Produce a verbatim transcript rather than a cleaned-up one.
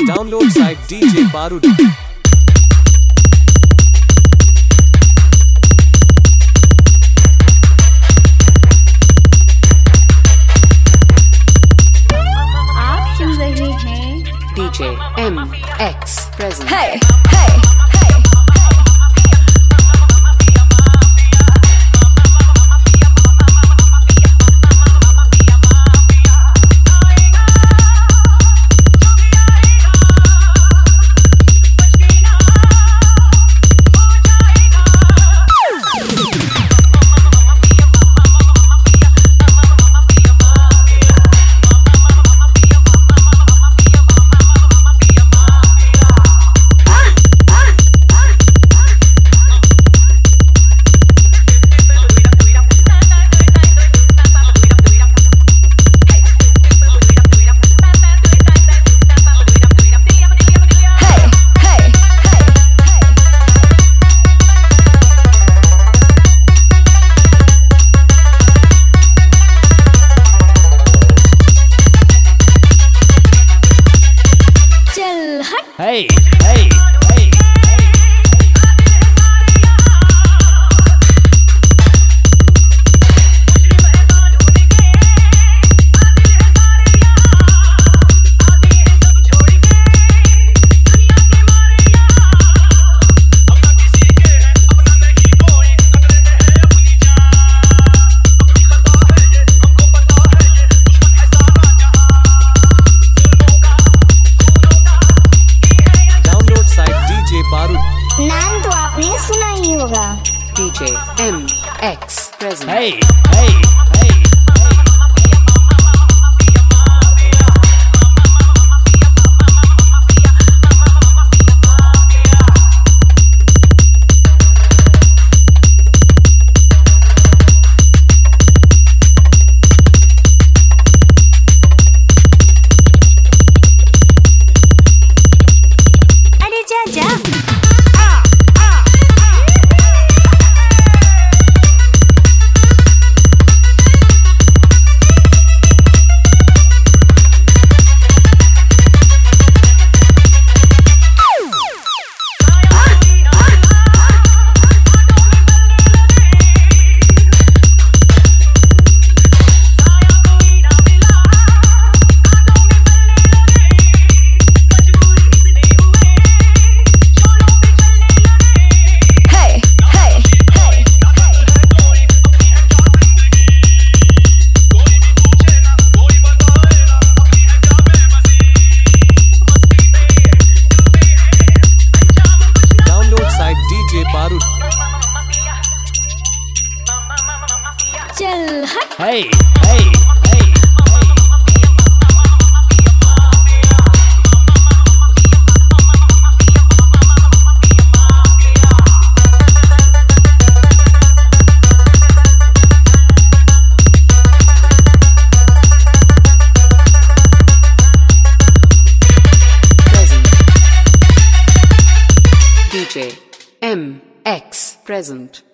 Download site D J Barud. आप सुन रहे हैं D J M X present. hey, hey, hey. Hey, hey, hey. नाम तो आपने सुना ही होगा। D J M X present. Hey, hey, hey. अरे जा जा। चल हट। Hey, hey, hey. D J M X present.